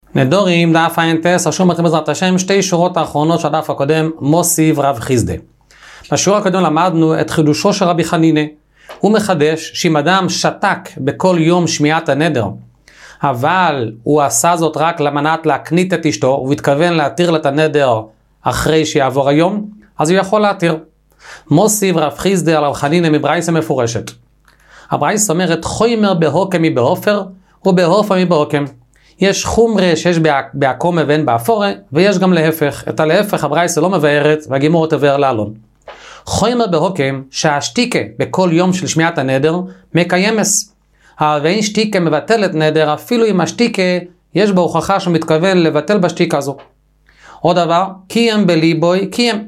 נדורים דף ע"ט, השום מתחיל בעזרת השם, שתי שורות האחרונות של הדף הקודם, מוסיף רב חיסדה. בשיעור הקודם למדנו את חידושו של רבי חנינה. הוא מחדש שאם אדם שתק בכל יום שמיעת הנדר, אבל הוא עשה זאת רק למנת להקנית את אשתו, הוא התכוון להתיר את הנדר אחרי שיעבור היום, אז הוא יכול להתיר. מוסיף רב חיסדה על רב חנינה מברייסה מפורשת. הברייסה אומרת, חומר בהוקם מבאופר ובאופר מבהוקם. יש חומרה שיש בעקומה ואין באפורה, ויש גם להפך. את הלהפך הברייסה לא מבארת, והגימור תבאר לאלון. חומר בהוקם שהשתיקה בכל יום של שמיעת הנדר מקיימס. ואין שתיקה מבטלת נדר, אפילו אם השתיקה יש בה הוכחה שהוא מתכוון לבטל בשתיקה הזו. עוד דבר, קיים בליבוי קיים.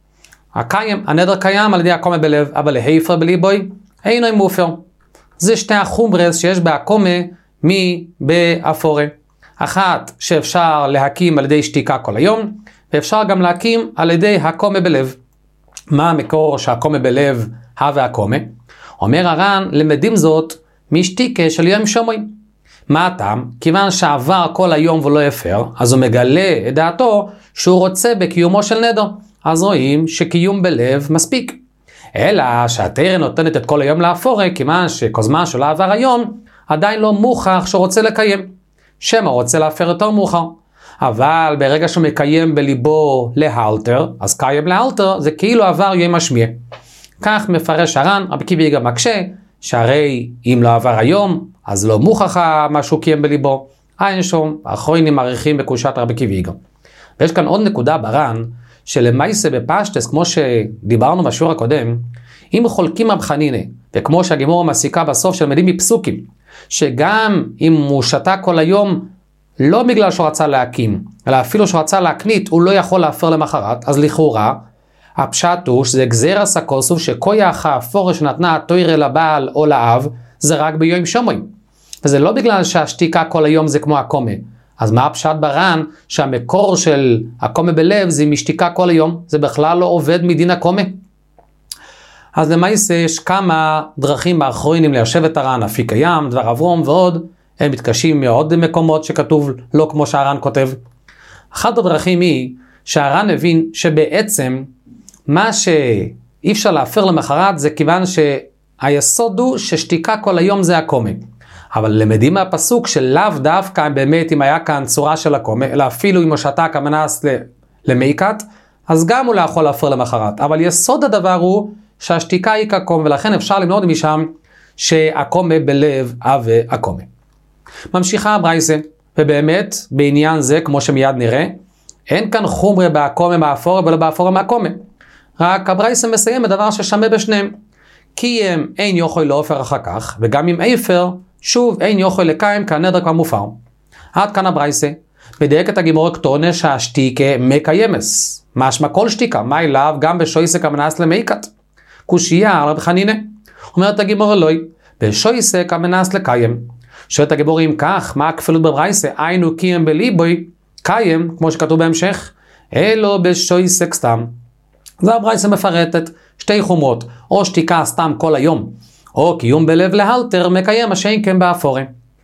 הנדר קיים על ידי הקומה בלב, אבל להפר בליבוי אינו מופר. זה שתי החומרס שיש בעקומה מבאפורה. אחת שאפשר להקים על ידי שתיקה כל היום, ואפשר גם להקים על ידי הקומה בלב. מה המקור שהקומה בלב והקומה? אומר הר"ן, למדים זאת משתיקה של יום שומעים. מה הטעם? כיוון שעבר כל היום ולא הפר, אז הוא מגלה את דעתו שהוא רוצה בקיומו של נדר. אז רואים שקיום בלב מספיק. אלא שהתורה נותנת את כל היום לאפורה, כיוון שכזמן שלא עבר היום, עדיין לא מוכח שהוא רוצה לקיים. שמא רוצה להפר יותר מאוחר. אבל ברגע שהוא מקיים בליבו להלטר, אז קיים להלטר זה כאילו עבר יום השמיע. כך מפרש הר"ן, רבי עקיבא איגר מקשה, שהרי אם לא עבר היום, אז לא מוכח מה שהוא קיים בליבו. אין שום, האחרונים מעריכים בקושת רבי עקיבא איגר. ויש כאן עוד נקודה בר"ן, שלמעשה בפשטס, כמו שדיברנו בשיעור הקודם, אם חולקים רב חנינה, וכמו שהגימור מסיקה בסוף שלמדים מפסוקים, שגם אם הוא שתה כל היום, לא בגלל שהוא רצה להקים, אלא אפילו שהוא רצה להקנית, הוא לא יכול להפר למחרת, אז לכאורה, הפשט הוא שזה גזירס הכוסוף, שכוח האפורה שנתנה התורה לבעל או לאב, זה רק ביום שומעים. וזה לא בגלל שהשתיקה כל היום זה כמו הקומה. אז מה הפשט בר"ן? שהמקור של הקומה בלב זה משתיקה כל היום, זה בכלל לא עובד מדין הקומה. אז למעשה יש כמה דרכים האחרונים ליישב את הר"ן, אפיק הים, דבר אברום ועוד, הם מתקשים מעוד מקומות שכתוב לא כמו שהר"ן כותב. אחת הדרכים היא שהר"ן הבין שבעצם מה שאי אפשר להפר למחרת זה כיוון שהיסוד הוא ששתיקה כל היום זה הקומה. אבל למדים מהפסוק שלאו דווקא באמת אם היה כאן צורה של הקומה, אלא אפילו אם הוא שתק המנס למיקת, אז גם הוא לא יכול להפר למחרת. אבל יסוד הדבר הוא שהשתיקה היא כקומה, ולכן אפשר למנות משם שהקומה בלב והקומה. ממשיכה הברייסה, ובאמת בעניין זה, כמו שמיד נראה, אין כאן חומרה בהקומה מהאפורה ולא באפורה מהקומה. רק הברייסה מסיים בדבר ששמה בשניהם. כי אין יוכל להופר אחר כך, וגם אם איפר, שוב אין יוכל לקיים כי הנדר כבר מופר. עד כאן הברייסה, מדייק את הגימור כתונה שהשתיקה מקיימס. משמע כל שתיקה, מה אליו גם בשויסק המנס למיקת. קושייה על רבי חנינה. אומרת הגימור אלוהי, בשויסק המנס לקיים. שואלת הגימור אם כך, מה הכפילות בברייסה? היינו קיים בליבוי, קיים, כמו שכתוב בהמשך, אלו בשויסק סתם. זה הברייסה מפרטת שתי חומרות, או שתיקה סתם כל היום, או קיום בלב להלטר מקיים מה שאין כן באפורה.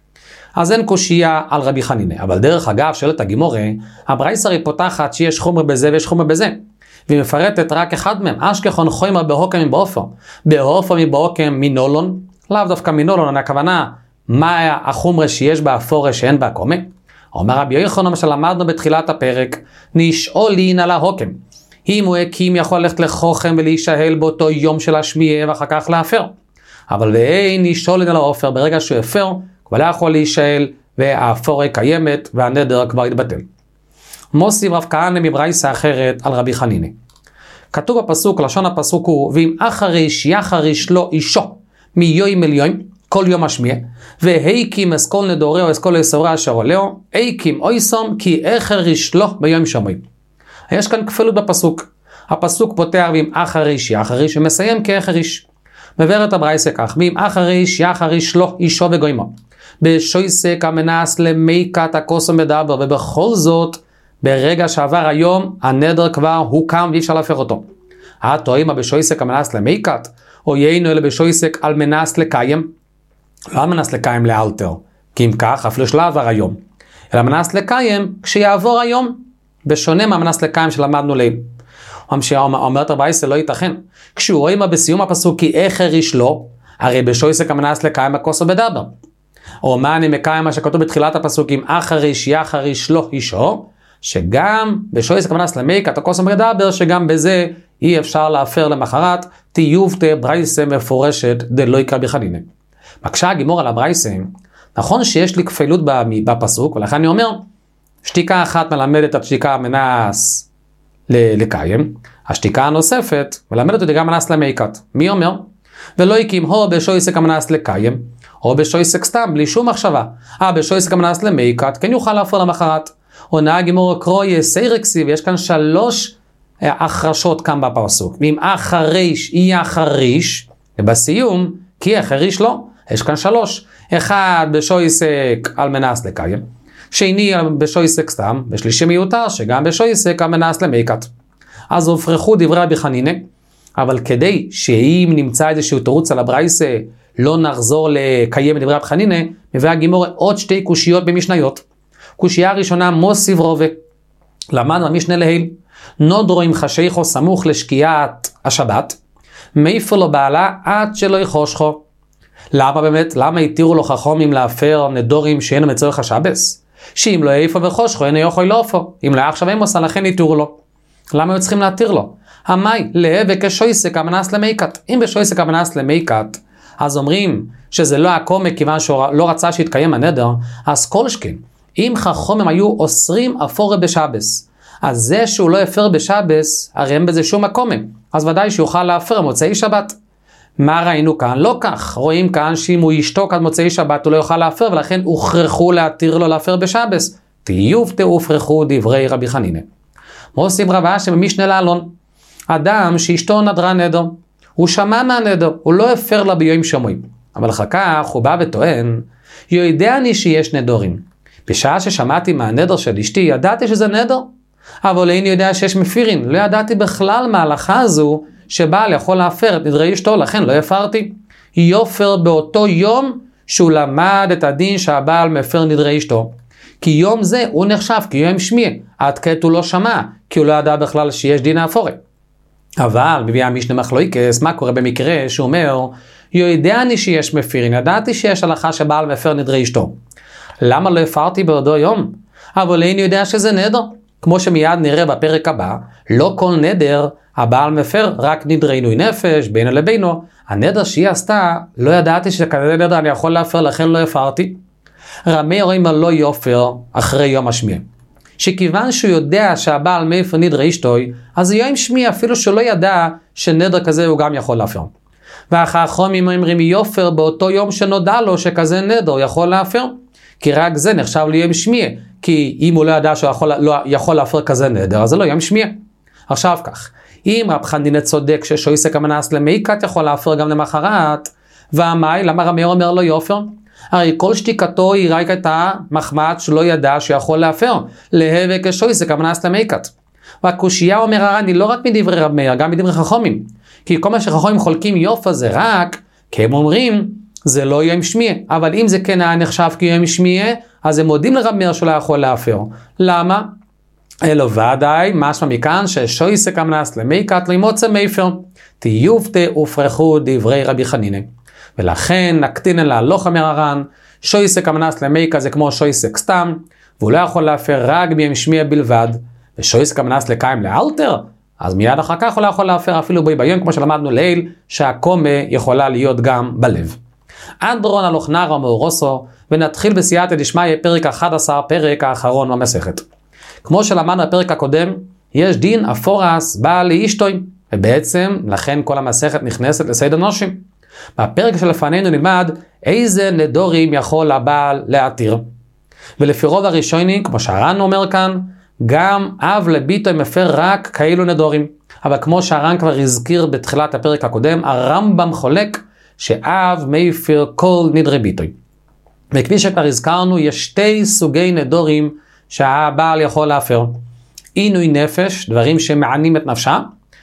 אז אין קושייה על רבי חנינה. אבל דרך אגב, שואלת הגימורה, הברייסה היא פותחת שיש חומר בזה ויש חומר בזה. והיא מפרטת רק אחד מהם, אשכחון חומר בהוקם מבאופר. באופר מבהוקם מנולון, לאו דווקא מנולון, הכוונה, מה החומר שיש באפורה שאין בהקומה? אומר רבי יוחנן שלמדנו בתחילת הפרק, נשאולין על ההוקם. אם הוא הקים יכול ללכת לחוכם ולהישהל באותו יום של השמיעה ואחר כך להפר. אבל ואין נשאולין על האופר, ברגע שהוא הפר, כבר לא יכול להישהל והאפורה קיימת והנדר כבר התבטל. מוסיף רב כהנא מברייסה אחרת על רבי חנינה. כתוב בפסוק, לשון הפסוק הוא, ואם אחריש יחריש לו אישו מיום אל יום, כל יום השמיע, והיקים אסכול נדורי או אסכול אסורי אשר עולהו, היקים אויסום כי אחריש לו ביום שומעים. יש כאן כפלות בפסוק. הפסוק פותח ואם אחריש יחריש ומסיים כאחריש. מבארת הברייסה כך, ואם אחריש יחריש לו אישו וגוימו. בשויסק המנס למיקת הכוסם מדבר, ובכל זאת, ברגע שעבר היום, הנדר כבר הוקם ואי אפשר להפר אותו. התוהימה בשויסק המנס למיקת, או יינו אלה בשויסק על מנס לקיים, לא על מנס לקיים לאלתר, כי אם כך, אפילו שלא עבר היום. אלא מנס לקיים כשיעבור היום, בשונה מהמנס לקיים שלמדנו ליל. אומרת הברייתא לא ייתכן. כשהוא רואה בסיום הפסוק כי איכר איש לו, הרי בשויסק המנס לקיים הכוסו בדבר. או מה אני מקיים מה שכתוב בתחילת הפסוקים, אחר איש יחר איש לא אישו, שגם בשויסק המנס למיקת הכוסו בדבר, שגם בזה אי אפשר להפר למחרת, תיובתא ברייתא מפורשת דלא יקרא בחנינא. מקשה הגימור על הברייתא, נכון שיש לי כפילות בפסוק, ולכן אני אומר, שתיקה אחת מלמדת את השתיקה המנס לקיים, השתיקה הנוספת מלמדת אותי גם מנס למיקת. מי אומר? ולא הקים הו בשויסק המנס לקיים, או בשויסק סתם, בלי שום מחשבה. בשויסק המנס למיקת, כן יוכל להפר למחרת. עונה הגימור קרוי סיירקסי, ויש כאן 3 החרשות כאן בפסוק. ואם אחריש, אי אחריש, ובסיום, כי אחריש לא. יש כאן 3. אחד בשויסק על מנס לקיים, שני בשויסק סתם, ושלישי מיותר שגם בשויסק על מנס למיקת. אז הופרכו דברי רבי חנינא, אבל כדי שאם נמצא איזשהו תירוץ על הברייתא, לא נחזור לקיים את דברי רבי חנינא, מביא הגימור עוד 2 קושיות במשניות. קושייה הראשונה, מוסיף רובה. למדנו המשנה להיל, נודרו עם חשיכו סמוך לשקיעת השבת, מאיפה לו בעלה עד שלא יחושכו. למה באמת? למה התירו לו חכמים להפר נדורים שאינו מצורך השבס? שאם לא איפה וחושכו, אינו יכול לאופו. אם לא עכשיו הם עושה, לכן התירו לו. למה היו צריכים להתיר לו? המאי, להיבק כשויסק המנס למיקת. אם בשויסק המנס למיקת, אז אומרים שזה לא הקומק כיוון שהוא לא רצה שיתקיים הנדר, אז כל שכן, אם חכמים היו אוסרים אפורה בשבס, אז זה שהוא לא הפר בשבס, הרי אין בזה שום הקומק. אז ודאי שיוכל להפר מוצאי שבת. מה ראינו כאן? לא כך. רואים כאן שאם הוא ישתוק עד מוצאי שבת הוא לא יוכל להפר, ולכן הוכרחו להתיר לו להפר בשבס. תיובתא הופרכו דברי רבי חנינא. מוסיף רב אשי במשנה לאלון, אדם שאשתו נדרה נדר, הוא שמע מהנדר, הוא לא הפר לה ביום שמיים. אבל אחר כך הוא בא וטוען, יודע אני שיש נדורים. בשעה ששמעתי מהנדר של אשתי, ידעתי שזה נדר. אבל איני יודע שיש מפירין, לא ידעתי בכלל מההלכה הזו, שבעל יכול להפר את נדרי אשתו, לכן לא הפרתי. יופר באותו יום שהוא למד את הדין שהבעל מפר נדרי אשתו. כי יום זה הוא נחשב כיום שמיע, עד כעת הוא לא שמע, כי הוא לא ידע בכלל שיש דין האפורי. אבל מביא המשנה מחלוקת, מה קורה במקרה שהוא אומר, יודע אני שיש מפירין, ידעתי שיש הלכה שבעל מפר נדרי אשתו. למה לא הפרתי באותו יום? אבל איני יודע שזה נדר. כמו שמיד נראה בפרק הבא, לא כל נדר הבעל מפר, רק נדרי עינוי נפש, בינו לבינו. הנדר שהיא עשתה, לא ידעתי שכזה נדר אני יכול להפר, לכן לא הפרתי. רמי רואים לא יופר אחרי יום השמיע. שכיוון שהוא יודע שהבעל מפר נדרי אשתוי, אז יום שמיע אפילו שלא ידע שנדר כזה הוא גם יכול להפר. והחכמים אומרים יופר באותו יום שנודע לו שכזה נדר הוא יכול להפר. כי רק זה נחשב ליום שמיע. כי אם הוא לא ידע שהוא יכול להפר כזה נדר, אז זה לא יום שמיע. עכשיו כך, אם רב חנינא צודק ששויסק המנס למיקת יכול להפר גם למחרת, והמאי, למה רמי אומר לא יופר? הרי כל שתיקתו היא רק הייתה מחמד שלא ידע שיכול להפר, להיבק כשויסק המנס למיקת. והקושייה אומר הר"ן, לא רק מדברי רב מאיר, גם מדברי חכמים. כי כל מה שחכמים חולקים יופר זה רק, כי הם אומרים, זה לא יום שמיע. אבל אם זה כן היה נחשב כיום שמיע, אז הם מודים לרב מאיר שלא יכול להפר. למה? אלו ודאי, משמע מכאן ששויסק המנס למיקת לימוצא מפר. תיובתא הופרכו דברי רבי חנינא. ולכן נקטין אל ההלוך אומר הר"ן, שויסק המנס למיקת זה כמו שויסק סתם, והוא לא יכול להפר רק ביום שמיע בלבד, ושויסק המנס לקיים לאלתר, אז מיד אחר כך הוא לא יכול להפר אפילו ביום, כמו שלמדנו ליל, שהקומה יכולה להיות גם בלב. אנדרון הלוך נער מאורוסו, ונתחיל בסייעתא דשמיא פרק 11, פרק האחרון במסכת. כמו שלמדנו בפרק הקודם, יש דין אפורס בעל לאשתוי, ובעצם לכן כל המסכת נכנסת לסדר נושים. בפרק שלפנינו נלמד איזה נדורים יכול הבעל להתיר. ולפי רוב הראשונים, כמו שהר"ן אומר כאן, גם אב לביתו מפר רק כאלו נדורים. אבל כמו שהר"ן כבר הזכיר בתחילת הפרק הקודם, הרמב"ם חולק שאב מפר כל נדרי ביתו. וכפי שכבר הזכרנו, יש 2 סוגי נדורים שהבעל יכול להפר. עינוי נפש, דברים שמענים את נפשה,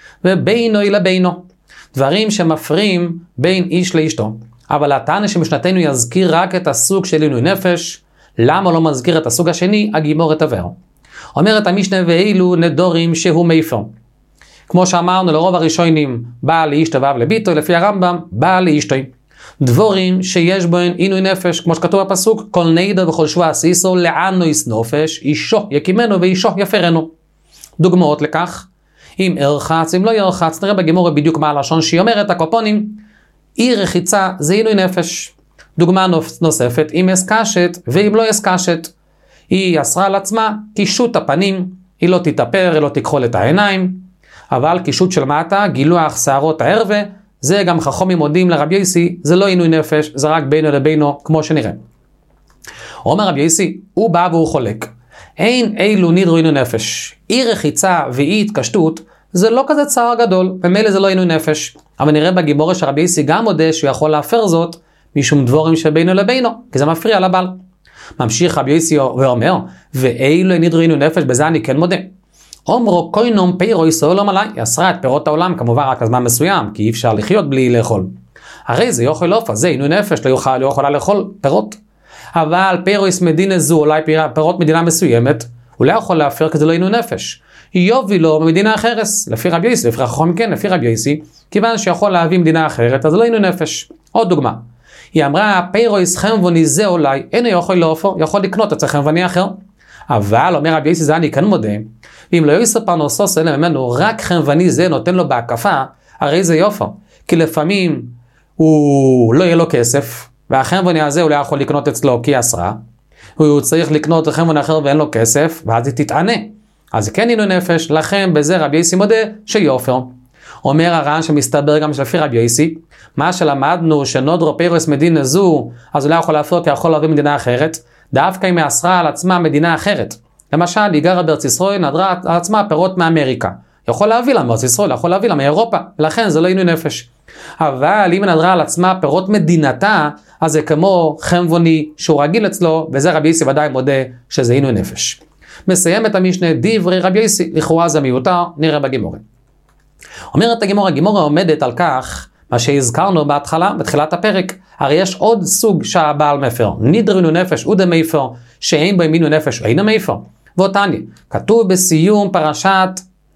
ובינוי לבינו, דברים שמפרים בין איש לאשתו. אבל התנא שמשנתנו יזכיר רק את הסוג של עינוי נפש, למה לא מזכיר את הסוג השני, הגימור תבהר. אומרת המשנה ואילו נדורים שהוא מייפר. כמו שאמרנו לרוב הראשונים, בעל לאשתו ואב לביתו, לפי הרמב"ם, בעל לאשתו. דבורים שיש בהם עינוי נפש, כמו שכתוב בפסוק, כל נדר וכל שבוע עשיסו, לאן נויס נופש, אישו יקימנו ואישו יפרנו. דוגמאות לכך, אם ירחץ, אם לא ירחץ, נראה בגימורה בדיוק מה הלשון שהיא אומרת, הקופונים, אי רחיצה זה עינוי נפש. דוגמה נוספת, אם אסקשת ואם לא אסקשת, היא אסרה על עצמה קישוט הפנים, היא לא תתאפר, היא לא תכחול את העיניים, אבל קישוט של מטה, גילוח שערות הערווה, זה גם חכמים מודים לרבי יוסי, זה לא עינוי נפש, זה רק בינו לבינו, כמו שנראה. אומר רבי יוסי, הוא בא והוא חולק. אין אילו נדרו עינוי נפש. אי רחיצה ואי התקשטות, זה לא כזה צער גדול, ומילא זה לא עינוי נפש. אבל נראה בגימורה שרבי יוסי גם מודה שהוא יכול להפר זאת, משום דבורים שבינו לבינו, כי זה מפריע לבעל. ממשיך רבי יוסי ואומר, ואילו נדרו עינוי נפש, בזה אני כן מודה. אומרו קוינום פירו ישראל עליי, היא אסרה את פירות העולם, כמובן רק הזמן מסוים, כי אי אפשר לחיות בלי לאכול. הרי זה יאכל עוף, אז זה עינוי נפש, לא יכולה לאכול פירות. אבל פירויס מדינה זו, אולי פירות מדינה מסוימת, הוא לא יכול להפר כי זה לא עינוי נפש. יוביל לו במדינה אחרת, לפי רבי יוסי, לפי חכמים כן, לפי רבי יוסי, כיוון שיכול להביא מדינה אחרת, אז זה לא עינוי נפש. עוד דוגמה, היא אמרה, פירויס חמבוני זה אולי, אינו יכול לאופו, יכול לקנות אצל חמבוני אחר. אבל, אומר רבי יוסי, זה אני כאן מודה, ואם לא יוסי פרנסוס אלא ממנו, רק חמבני זה נותן לו בהקפה, הרי זה יופו. כי לפעמים הוא לא יהיה לו כסף, והחמבני הזה הוא לא יכול לקנות אצלו כי אסרה, הוא צריך לקנות חמבני אחר ואין לו כסף, ואז היא תתענה. אז כן עינוי נפש, לכן בזה רבי יוסי מודה שיופר. אומר הר"ן שמסתבר גם שלפי רבי יוסי, מה שלמדנו שנודרו פירוס מדינה זו, אז הוא לא יכול להפר כי יכול להביא מדינה אחרת, דווקא אם היא אסרה על עצמה מדינה אחרת. למשל, היא גרה בארץ ישראל, נדרה על עצמה פירות מאמריקה. יכול להביא לה מארץ ישראל, יכול להביא לה מאירופה, ולכן זה לא עינוי נפש. אבל אם היא נדרה על עצמה פירות מדינתה, אז זה כמו חמבוני שהוא רגיל אצלו, וזה רבי יוסי ודאי מודה שזה עינוי נפש. מסיים את המשנה, דברי רבי יוסי, לכאורה זה מיותר, נראה בגימורה. אומרת הגימורה עומדת על כך, מה שהזכרנו בהתחלה, בתחילת הפרק, הרי יש עוד סוג שהבעל מפר, נדרי עינוי נפש ודה מפר, שאין בו עינוי נפש ואין מפר. ואותני, כתוב בסיום פרשת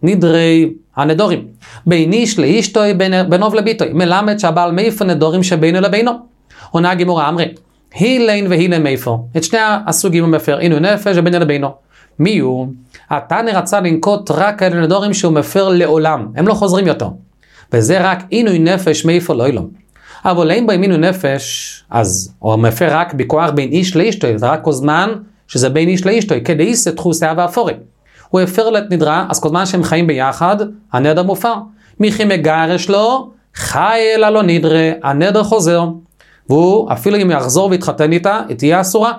נדרי הנדורים, בין איש לאשתוי בינוב לביתוי, מלמד שהבעל מפר נדורים שבינו לבינו. עונה הגימורה אמרי, הילין והילין מפר, את שני הסוגים הוא מפר, עינוי נפש ובינו לבינו. מי הוא? התנא רצה לנקוט רק אלה נדורים שהוא מפר לעולם, הם לא חוזרים יותר. וזה רק עינוי נפש מפר לעולם. אבל אין בו עינוי נפש, אז הוא מפר רק בכוח בין איש לאשתוי, זה רק כל זמן שזה בין איש לאשתוי, כדי איסה תחוסיה ואפורי. הוא הפר נדרה, אז כל זמן שהם חיים ביחד, הנדר מופר. מיכי מגרש לו, חי אלא לא נדרה, הנדר חוזר. והוא אפילו אם יחזור ויתחתן איתה, היא תהיה אסורה.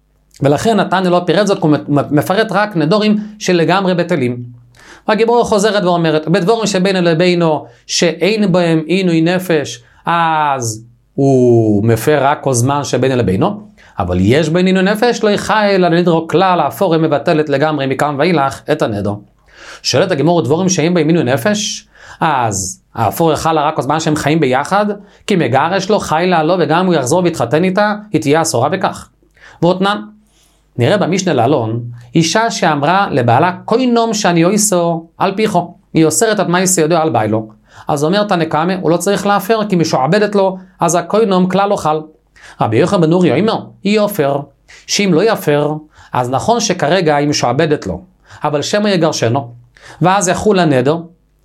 ולכן התנא לא פירט זאת, הוא מפרט רק נדורים שלגמרי בטלים. והגימורה חוזרת ואומרת, בדבורים שבינו לבינו, שאין בהם עינוי נפש, אז הוא מפר רק כל זמן שבינו לבינו, אבל יש בהם עינוי נפש, לא יחי אלא נדרו כלל, האפורה מבטלת לגמרי מכאן ואילך את הנדר. שואלת הגימורה, דבורים שאין בהם עינוי נפש, אז האפורה חלה רק כל זמן שהם חיים ביחד, כי מגרש לו, חי לה לו, וגם הוא יחזור ויתחתן איתה, היא תהיה אסורה בכך. ואותנן, נראה במשנה לאלון, אישה שאמרה לבעלה, כוי נום שאני אויסו על פיחו, היא אוסרת את מייסי יודו על ביילו. אז אומר תנא קמא, הוא לא צריך להפר, כי משועבדת לו, אז הכוי נום כלל לא חל. רבי יוחנן בן נורי אומר, היא יופר, שאם לא יפר, אז נכון שכרגע היא משועבדת לו, אבל שמא יגרשנו, ואז יחול הנדר,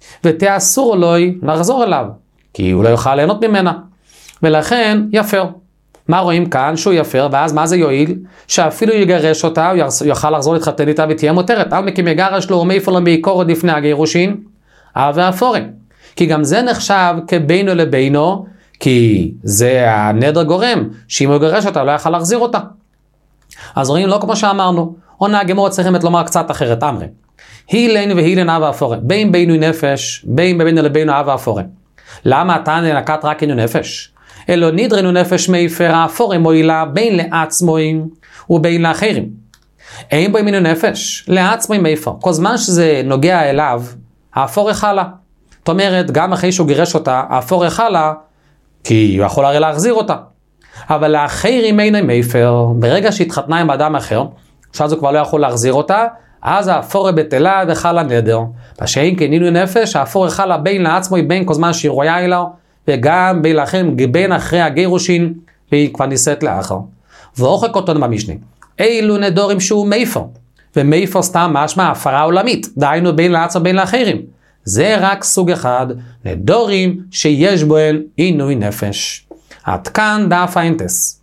ותאסור לו לחזור אליו, כי הוא לא יוכל ליהנות ממנה, ולכן יפר. מה רואים כאן? שהוא יפר, ואז מה זה יועיל? שאפילו יגרש אותה, הוא יוכל לחזור להתחתן איתה ותהיה מותרת. על מקים יגרש לו ומאיפה לו בעיקר עוד לפני הגירושין, ואפורים. כי גם זה נחשב כבינו לבינו, כי זה הנדר גורם, שאם הוא יגרש אותה, לא יוכל להחזיר אותה. אז רואים לא כמו שאמרנו, עונה הגימורה צריכים את לומר קצת אחרת, אמרי. הילין והילין אב ואפורים, בין בינו נפש, בין בינו לבינו אב ואפורים. למה התנא נקט רק עינוי נפש? אלו נדרנו נפש מפר, האפורה מועילה בין לעצמוים ובין לאחרים. אין בו עינוי נפש, לעצמוים מפר. כל זמן שזה נוגע אליו, האפורה חלה. זאת אומרת, גם אחרי שהוא גירש אותה, האפורה חלה, כי הוא יכול הרי להחזיר אותה. אבל לאחרים אין מפר, ברגע שהתחתנה עם אדם אחר, שאז הוא כבר לא יכול להחזיר אותה, אז האפורה בטלה וחלה נדר. בשאין כנינו נפש, האפורה חלה בין לעצמו בין כל זמן שהיא רואה אליו, וגם בין לכם בין אחרי הגירושין, והיא כבר נישאת לאחר. ואוחק אותו במשנה. אילו נדורים שהוא מפר, ומפר סתם משמע הפרה עולמית, דהיינו בין לעצמו בין לאחרים. זה רק סוג אחד, נדורים שיש בוהן עינוי נפש. עד כאן דף האינטס.